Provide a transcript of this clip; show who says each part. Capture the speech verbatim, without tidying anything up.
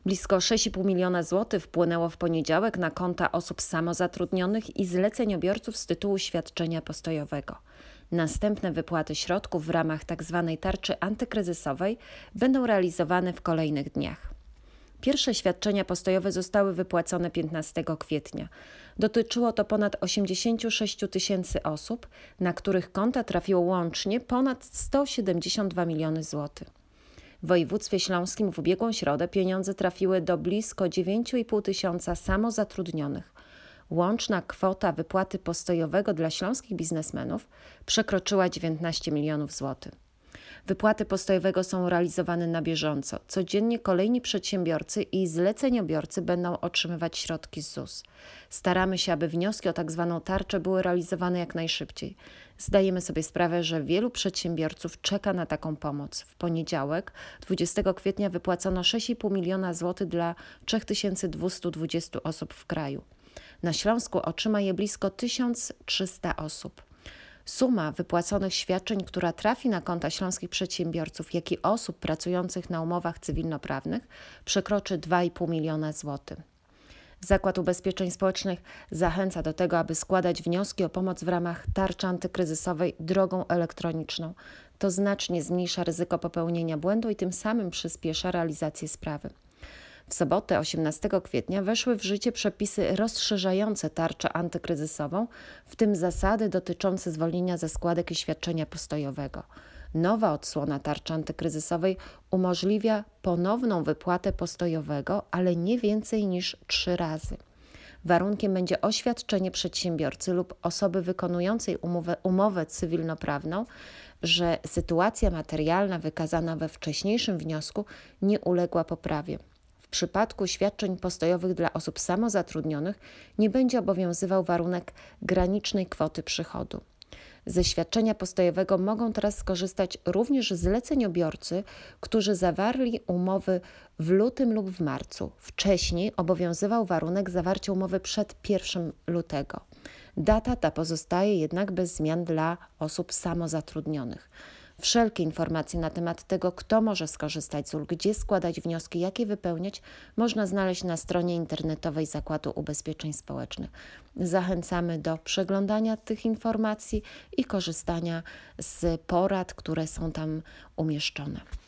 Speaker 1: Blisko sześć i pół miliona złotych wpłynęło w poniedziałek na konta osób samozatrudnionych i zleceniobiorców z tytułu świadczenia postojowego. Następne wypłaty środków w ramach tzw. tarczy antykryzysowej będą realizowane w kolejnych dniach. Pierwsze świadczenia postojowe zostały wypłacone piętnastego kwietnia. Dotyczyło to ponad osiemdziesiąt sześć tysięcy osób, na których konta trafiło łącznie ponad sto siedemdziesiąt dwa miliony złotych. W województwie śląskim w ubiegłą środę pieniądze trafiły do blisko dziewięć i pół tysiąca samozatrudnionych. Łączna kwota wypłaty postojowego dla śląskich biznesmenów przekroczyła dziewiętnaście milionów złotych. Wypłaty postojowego są realizowane na bieżąco. Codziennie kolejni przedsiębiorcy i zleceniobiorcy będą otrzymywać środki z Z U S. Staramy się, aby wnioski o tzw. tarczę były realizowane jak najszybciej. Zdajemy sobie sprawę, że wielu przedsiębiorców czeka na taką pomoc. W poniedziałek, dwudziestego kwietnia, wypłacono sześć i pół miliona złotych dla trzy tysiące dwieście dwadzieścia osób w kraju. Na Śląsku otrzyma je blisko tysiąc trzysta osób. Suma wypłaconych świadczeń, która trafi na konta śląskich przedsiębiorców, jak i osób pracujących na umowach cywilnoprawnych, przekroczy dwa i pół miliona złotych. Zakład Ubezpieczeń Społecznych zachęca do tego, aby składać wnioski o pomoc w ramach tarczy antykryzysowej drogą elektroniczną. To znacznie zmniejsza ryzyko popełnienia błędu i tym samym przyspiesza realizację sprawy. W sobotę, osiemnastego kwietnia, weszły w życie przepisy rozszerzające tarczę antykryzysową, w tym zasady dotyczące zwolnienia ze składek i świadczenia postojowego. Nowa odsłona tarczy antykryzysowej umożliwia ponowną wypłatę postojowego, ale nie więcej niż trzy razy. Warunkiem będzie oświadczenie przedsiębiorcy lub osoby wykonującej umowę, umowę cywilnoprawną, że sytuacja materialna wykazana we wcześniejszym wniosku nie uległa poprawie. W przypadku świadczeń postojowych dla osób samozatrudnionych nie będzie obowiązywał warunek granicznej kwoty przychodu. Ze świadczenia postojowego mogą teraz skorzystać również zleceniobiorcy, którzy zawarli umowy w lutym lub w marcu. Wcześniej obowiązywał warunek zawarcia umowy przed pierwszego lutego. Data ta pozostaje jednak bez zmian dla osób samozatrudnionych. Wszelkie informacje na temat tego, kto może skorzystać z ulg, gdzie składać wnioski, jakie wypełniać, można znaleźć na stronie internetowej Zakładu Ubezpieczeń Społecznych. Zachęcamy do przeglądania tych informacji i korzystania z porad, które są tam umieszczone.